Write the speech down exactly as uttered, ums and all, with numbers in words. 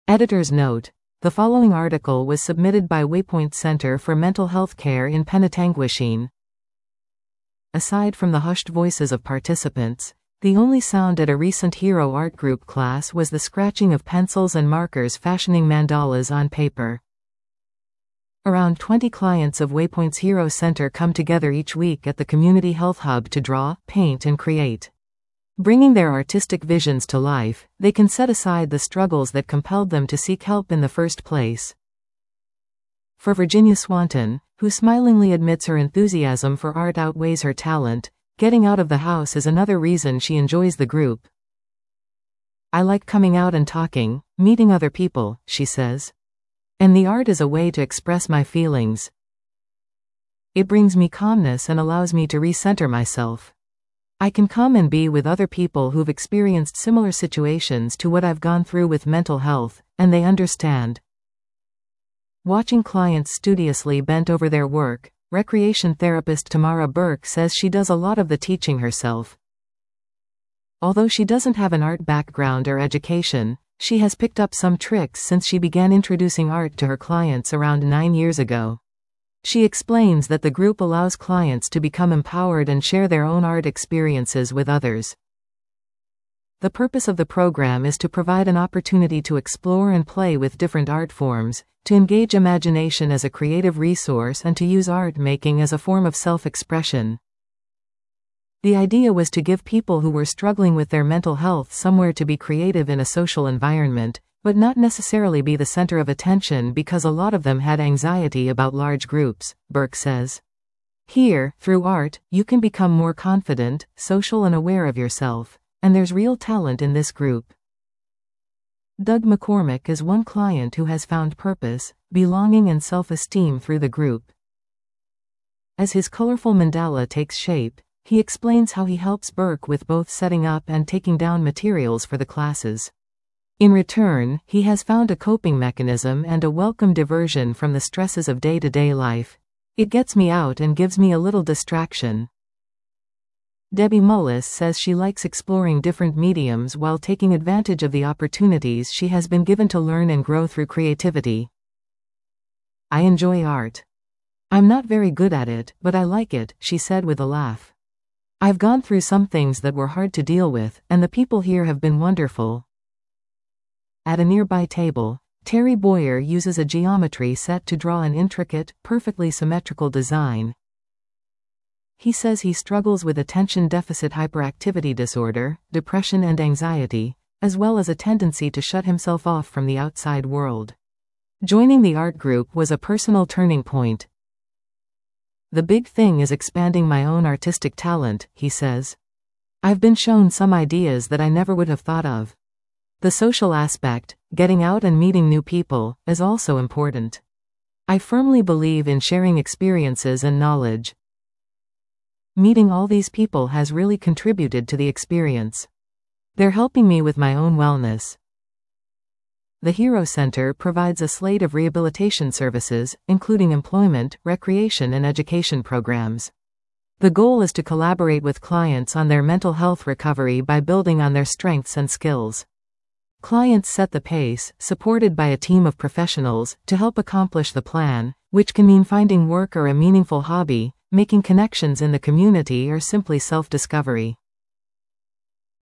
Editor's note: the following article was submitted by Waypoint Center for Mental Health Care in Penetanguishene. Aside from the hushed voices of participants, the only sound at a recent Hero art group class was the scratching of pencils and markers fashioning mandalas on paper. Around twenty clients of Waypoint's Hero Center come together each week at the Community Health Hub to draw, paint and create. Bringing their artistic visions to life, they can set aside the struggles that compelled them to seek help in the first place. For Virginia Swanton, who smilingly admits her enthusiasm for art outweighs her talent, getting out of the house is another reason she enjoys the group. "I like coming out and talking, meeting other people," she says. "And the art is a way to express my feelings. It brings me calmness and allows me to recenter myself. I can come and be with other people who've experienced similar situations to what I've gone through with mental health, and they understand." Watching clients studiously bent over their work, recreation therapist Tamara Burke says she does a lot of the teaching herself. Although she doesn't have an art background or education, she has picked up some tricks since she began introducing art to her clients around nine years ago. She explains that the group allows clients to become empowered and share their own art experiences with others. The purpose of the program is to provide an opportunity to explore and play with different art forms, to engage imagination as a creative resource and to use art making as a form of self-expression. The idea was to give people who were struggling with their mental health somewhere to be creative in a social environment, but not necessarily be the center of attention because a lot of them had anxiety about large groups, Burke says. Here, through art, you can become more confident, social and aware of yourself, and there's real talent in this group. Doug McCormick is one client who has found purpose, belonging and self-esteem through the group. As his colorful mandala takes shape, he explains how he helps Burke with both setting up and taking down materials for the classes. In return, he has found a coping mechanism and a welcome diversion from the stresses of day-to-day life. "It gets me out and gives me a little distraction." Debbie Mullis says she likes exploring different mediums while taking advantage of the opportunities she has been given to learn and grow through creativity. "I enjoy art. I'm not very good at it, but I like it," she said with a laugh. "I've gone through some things that were hard to deal with, and the people here have been wonderful." At a nearby table, Terry Boyer uses a geometry set to draw an intricate, perfectly symmetrical design. He says he struggles with attention deficit hyperactivity disorder, depression and anxiety, as well as a tendency to shut himself off from the outside world. Joining the art group was a personal turning point. "The big thing is expanding my own artistic talent," he says. "I've been shown some ideas that I never would have thought of. The social aspect, getting out and meeting new people, is also important. I firmly believe in sharing experiences and knowledge. Meeting all these people has really contributed to the experience. They're helping me with my own wellness." The Hero Center provides a slate of rehabilitation services, including employment, recreation and education programs. The goal is to collaborate with clients on their mental health recovery by building on their strengths and skills. Clients set the pace, supported by a team of professionals, to help accomplish the plan, which can mean finding work or a meaningful hobby, making connections in the community or simply self-discovery.